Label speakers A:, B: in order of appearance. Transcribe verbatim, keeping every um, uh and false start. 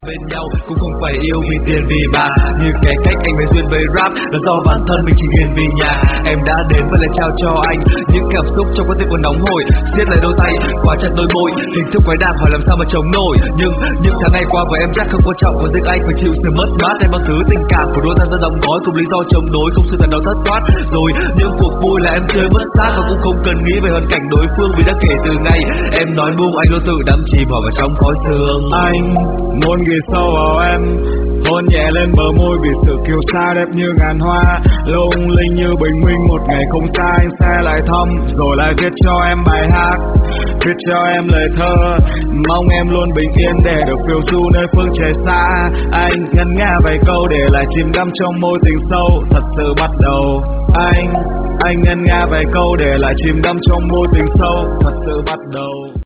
A: Bên nhau cũng không phải yêu vì tiền vì bạc, như cái cách anh mới duyên với rap là do bản thân mình chỉ nghiền vì nhà. Em đã đến và lại trao cho anh những cảm xúc trong con tim còn nóng hổi, siết lại đôi tay khóa chặt đôi môi, hình thức quái đản hỏi làm sao mà chống nổi. Nhưng những tháng ngày qua với em chắc không quan trọng, và riêng anh phải chịu sự mất mát em bằng thứ tình cảm của đôi ta ra đóng gói cùng lý do chống đối, không sự thật nào thất thoát. Rồi những cuộc vui là em chơi mất xác và cũng không cần nghĩ về hoàn cảnh đối phương, vì đã kể từ ngày em nói buông anh luôn tự đắm chìm vào vào trong khói sương.
B: Anh muốn ghi sâu vào em, hôn nhẹ lên bờ môi vì sự kiêu sa đẹp như ngàn hoa, lung linh như bình minh. Một ngày không xa anh sẽ lại thăm, rồi lại viết cho em bài hát, viết cho em lời thơ, mong em luôn bình yên để được phiêu du nơi phương trời xa. Anh ngân nga vài câu để lại chìm đắm trong môi tình sâu, thật sự bắt đầu. Anh anh ngân nga vài câu để lại chìm đắm trong môi tình sâu, thật sự bắt đầu.